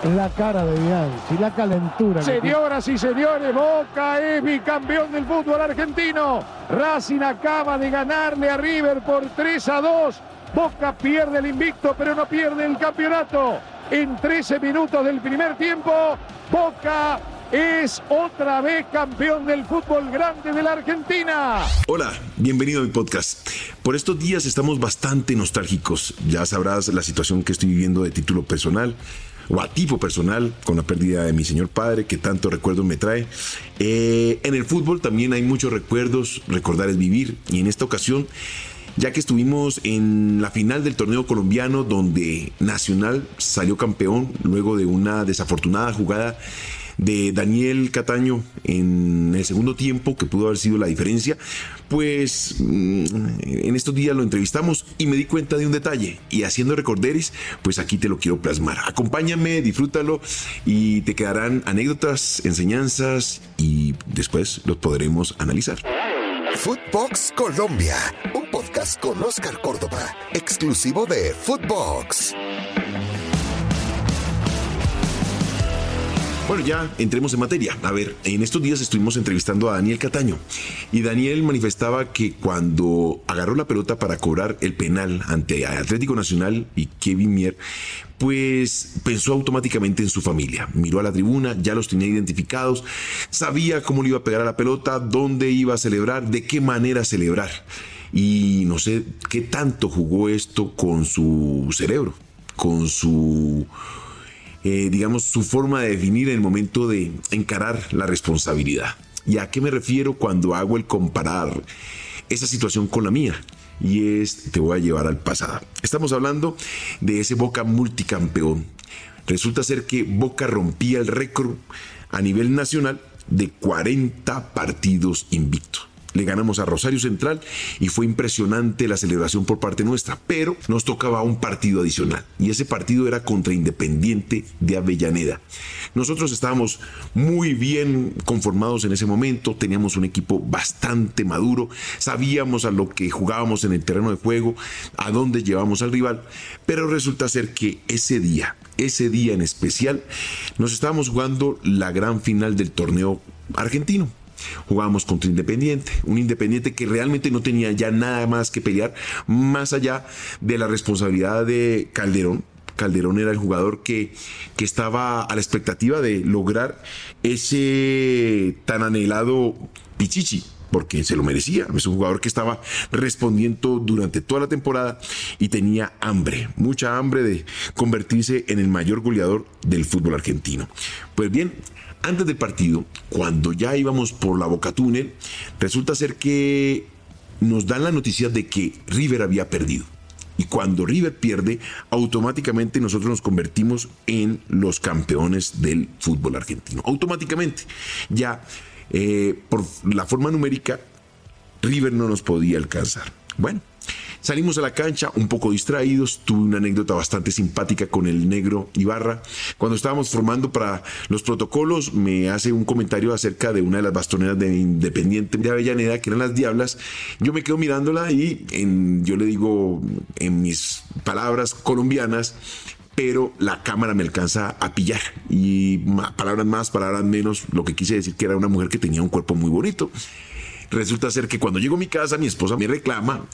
la cara de Bianchi, la calentura. Señoras y señores, Boca es bicampeón del fútbol argentino. Racing acaba de ganarle a River por 3-2. Boca pierde el invicto, pero no pierde el campeonato. En 13 minutos del primer tiempo, Boca es otra vez campeón del fútbol grande de la Argentina. Hola, bienvenido a mi podcast. Por estos días estamos bastante nostálgicos. Ya sabrás la situación que estoy viviendo de título personal o a tipo personal con la pérdida de mi señor padre que tanto recuerdos me trae. En el fútbol también hay muchos recuerdos, recordar es vivir, y en esta ocasión, ya que estuvimos en la final del torneo colombiano donde Nacional salió campeón luego de una desafortunada jugada de Daniel Cataño en el segundo tiempo, que pudo haber sido la diferencia, pues en estos días lo entrevistamos y me di cuenta de un detalle, y haciendo recorderis, pues aquí te lo quiero plasmar. Acompáñame, disfrútalo y te quedarán anécdotas, enseñanzas y después los podremos analizar. Footbox Colombia, un podcast con Oscar Córdoba, exclusivo de Footbox. Bueno, ya entremos en materia. A ver, en estos días estuvimos entrevistando a Daniel Cataño y Daniel manifestaba que cuando agarró la pelota para cobrar el penal ante Atlético Nacional y Kevin Mier, pues pensó automáticamente en su familia. Miró a la tribuna, ya los tenía identificados, sabía cómo le iba a pegar a la pelota, dónde iba a celebrar, de qué manera celebrar. Y no sé qué tanto jugó esto con su cerebro, con su su forma de definir en el momento de encarar la responsabilidad. ¿Y a qué me refiero cuando hago el comparar esa situación con la mía? Y te voy a llevar al pasado. Estamos hablando de ese Boca multicampeón. Resulta ser que Boca rompía el récord a nivel nacional de 40 partidos invictos. Le ganamos a Rosario Central y fue impresionante la celebración por parte nuestra, pero nos tocaba un partido adicional y ese partido era contra Independiente de Avellaneda. Nosotros estábamos muy bien conformados en ese momento, teníamos un equipo bastante maduro, sabíamos a lo que jugábamos en el terreno de juego, a dónde llevamos al rival, pero resulta ser que ese día en especial, nos estábamos jugando la gran final del torneo argentino. Jugábamos contra Independiente, un Independiente que realmente no tenía ya nada más que pelear, más allá de la responsabilidad de Calderón. Calderón era el jugador que estaba a la expectativa de lograr ese tan anhelado Pichichi, porque se lo merecía. Es un jugador que estaba respondiendo durante toda la temporada y tenía hambre, mucha hambre de convertirse en el mayor goleador del fútbol argentino. Pues bien, antes del partido, cuando ya íbamos por la Boca Túnel, resulta ser que nos dan la noticia de que River había perdido. Y cuando River pierde, automáticamente nosotros nos convertimos en los campeones del fútbol argentino. Automáticamente. Ya por la forma numérica, River no nos podía alcanzar. Bueno, salimos a la cancha un poco distraídos. Tuve una anécdota bastante simpática con el negro Ibarra. Cuando estábamos formando para los protocolos, me hace un comentario acerca de una de las bastoneras de Independiente de Avellaneda, que eran las Diablas. Yo me quedo mirándola y yo le digo en mis palabras colombianas, pero la cámara me alcanza a pillar. Y palabras más, palabras menos, lo que quise decir que era una mujer que tenía un cuerpo muy bonito. Resulta ser que cuando llego a mi casa, mi esposa me reclama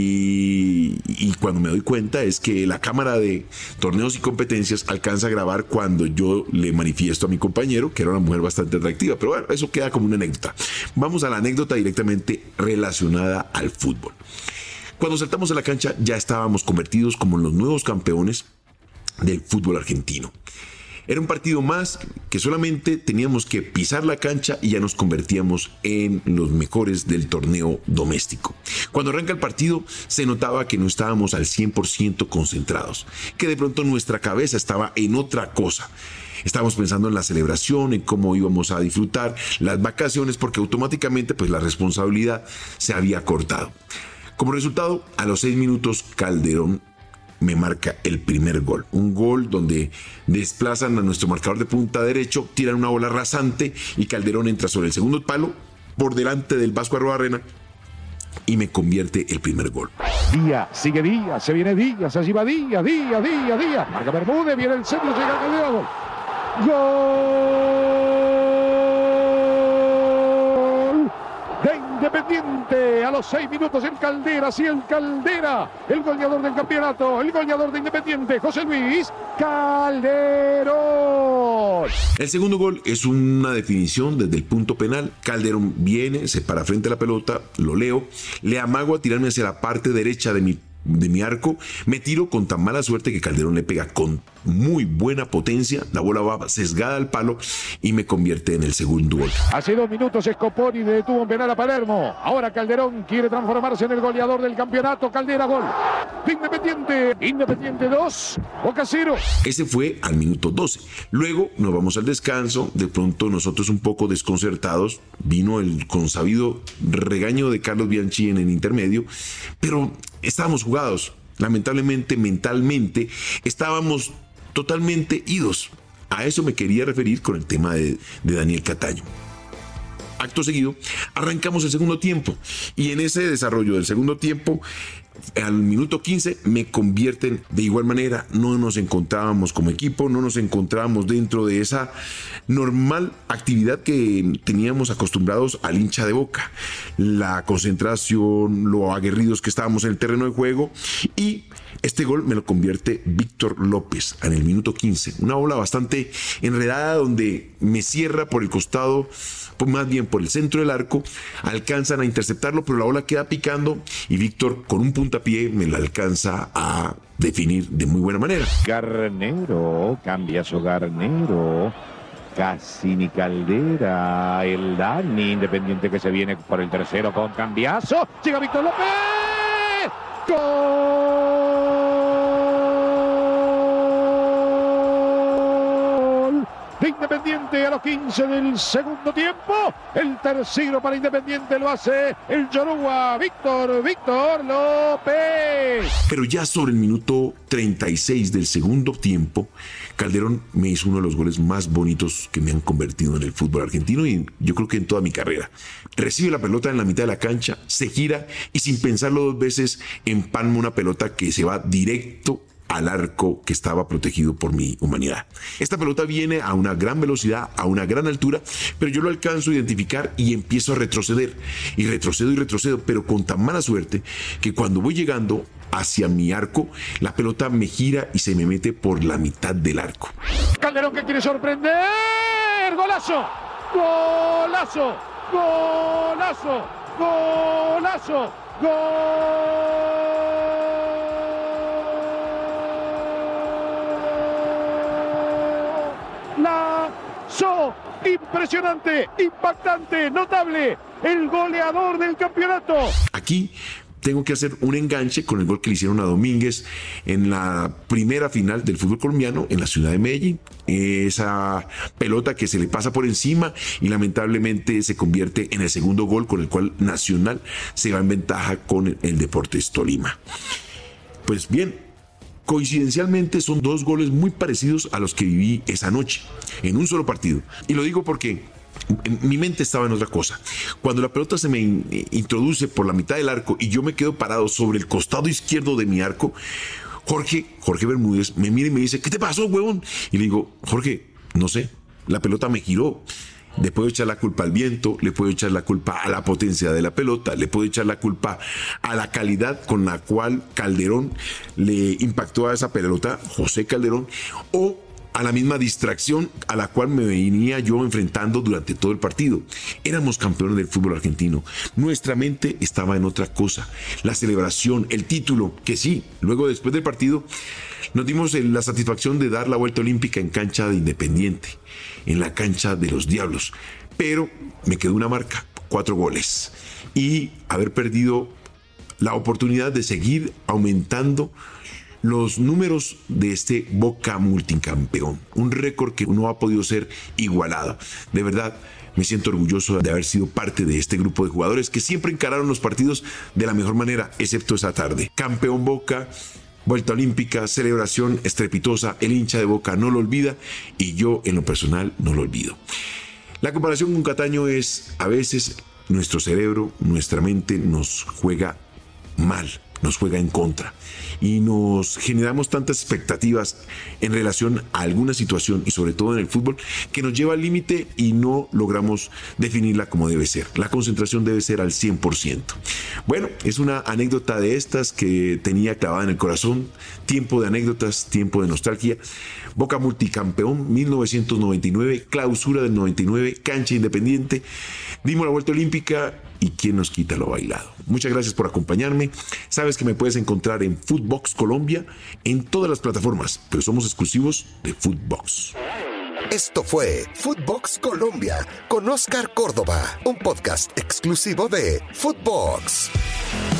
y cuando me doy cuenta es que la cámara de torneos y competencias alcanza a grabar cuando yo le manifiesto a mi compañero que era una mujer bastante atractiva. Pero bueno, eso queda como una anécdota. Vamos a la anécdota directamente relacionada al fútbol. Cuando saltamos a la cancha ya estábamos convertidos como los nuevos campeones del fútbol argentino. Era un partido más que solamente teníamos que pisar la cancha y ya nos convertíamos en los mejores del torneo doméstico. Cuando arranca el partido se notaba que no estábamos al 100% concentrados, que de pronto nuestra cabeza estaba en otra cosa. Estábamos pensando en la celebración, en cómo íbamos a disfrutar las vacaciones, porque automáticamente pues la responsabilidad se había cortado. Como resultado, a los 6 minutos Calderón me marca el primer gol. Un gol donde desplazan a nuestro marcador de punta derecho, tiran una bola rasante y Calderón entra sobre el segundo palo por delante del Vasco Arruabarrena y me convierte el primer gol. Díaz, sigue Díaz, se viene Díaz, allí va Díaz. Marca Bermúdez, viene el centro, llega Calderón. Gol de Independiente a los 6 minutos en Caldera. Sí, el Caldera, el goleador del campeonato, el goleador de Independiente, José Luis Calderón. El segundo gol es una definición desde el punto penal. Calderón viene, se para frente a la pelota, lo leo, le amago a tirarme hacia la parte derecha de mi arco, me tiro con tan mala suerte que Calderón le pega con muy buena potencia, la bola va sesgada al palo y me convierte en el segundo gol. Hace 2 minutos Scoponi detuvo un penal a Palermo. Ahora Calderón quiere transformarse en el goleador del campeonato. Caldera, gol de Independiente. Independiente 2, Boca 0. Ese fue al minuto 12. Luego nos vamos al descanso. De pronto nosotros un poco desconcertados. Vino el consabido regaño de Carlos Bianchi en el intermedio, pero estábamos jugados. Lamentablemente, mentalmente, estábamos totalmente idos. A eso me quería referir con el tema de Daniel Cataño. Acto seguido, arrancamos el segundo tiempo y en ese desarrollo del segundo tiempo, al minuto 15 me convierten de igual manera. No nos encontrábamos como equipo, no nos encontrábamos dentro de esa normal actividad que teníamos acostumbrados al hincha de Boca. La concentración, lo aguerridos que estábamos en el terreno de juego, y este gol me lo convierte Víctor López en el minuto 15. Una bola bastante enredada donde me cierra por el costado, más bien por el centro del arco, alcanzan a interceptarlo, pero la bola queda picando y Víctor con un puntapié me la alcanza a definir de muy buena manera. Garnero, cambia su Garnero. Cassini, Caldera, el Dani, Independiente que se viene por el tercero con cambiazo. Llega Víctor López. Gol de Independiente a los 15 del segundo tiempo. El tercero para Independiente lo hace el Yoruba, Víctor López. Pero ya sobre el minuto 36 del segundo tiempo, Calderón me hizo uno de los goles más bonitos que me han convertido en el fútbol argentino y yo creo que en toda mi carrera. Recibe la pelota en la mitad de la cancha, se gira y sin pensarlo 2 veces empalma una pelota que se va directo al arco que estaba protegido por mi humanidad. Esta pelota viene a una gran velocidad, a una gran altura, pero yo lo alcanzo a identificar y empiezo a retroceder. Y retrocedo, pero con tan mala suerte que cuando voy llegando hacia mi arco, la pelota me gira y se me mete por la mitad del arco. Calderón que quiere sorprender. ¡Golazo! ¡Golazo! ¡Golazo! ¡Golazo! ¡Golazo! Impresionante, impactante, notable. El goleador del campeonato. Aquí tengo que hacer un enganche con el gol que le hicieron a Domínguez en la primera final del fútbol colombiano en la ciudad de Medellín. Esa pelota que se le pasa por encima y lamentablemente se convierte en el segundo gol con el cual Nacional se va en ventaja con el Deportes Tolima. Pues bien, coincidencialmente son 2 goles muy parecidos a los que viví esa noche en un solo partido. Y lo digo porque mi mente estaba en otra cosa. Cuando la pelota se me introduce por la mitad del arco y yo me quedo parado sobre el costado izquierdo de mi arco, Jorge Bermúdez me mira y me dice: ¿qué te pasó, huevón? Y le digo: Jorge, no sé, la pelota me giró. Le puedo echar la culpa al viento, le puedo echar la culpa a la potencia de la pelota, le puedo echar la culpa a la calidad con la cual Calderón le impactó a esa pelota, José Calderón, o a la misma distracción a la cual me venía yo enfrentando durante todo el partido. Éramos campeones del fútbol argentino. Nuestra mente estaba en otra cosa. La celebración, el título, que sí, luego después del partido nos dimos la satisfacción de dar la vuelta olímpica en cancha de Independiente, en la cancha de los Diablos. Pero me quedó una marca, 4 goles. Y haber perdido la oportunidad de seguir aumentando los números de este Boca multicampeón, un récord que no ha podido ser igualado. De verdad, me siento orgulloso de haber sido parte de este grupo de jugadores que siempre encararon los partidos de la mejor manera, excepto esa tarde. Campeón Boca, vuelta olímpica, celebración estrepitosa, el hincha de Boca no lo olvida y yo en lo personal no lo olvido. La comparación con Cataño es, a veces, nuestro cerebro, nuestra mente nos juega mal. nos juega en contra y nos generamos tantas expectativas en relación a alguna situación y sobre todo en el fútbol que nos lleva al límite y no logramos definirla como debe ser. La concentración debe ser al 100%. Bueno, es una anécdota de estas que tenía clavada en el corazón. Tiempo de anécdotas, tiempo de nostalgia. Boca multicampeón 1999, clausura del 99, cancha independiente. Dimos la vuelta olímpica y quién nos quita lo bailado. Muchas gracias por acompañarme. Sabes que me puedes encontrar en Footbox Colombia en todas las plataformas, pero somos exclusivos de Footbox. Esto fue Footbox Colombia con Oscar Córdoba, un podcast exclusivo de Footbox.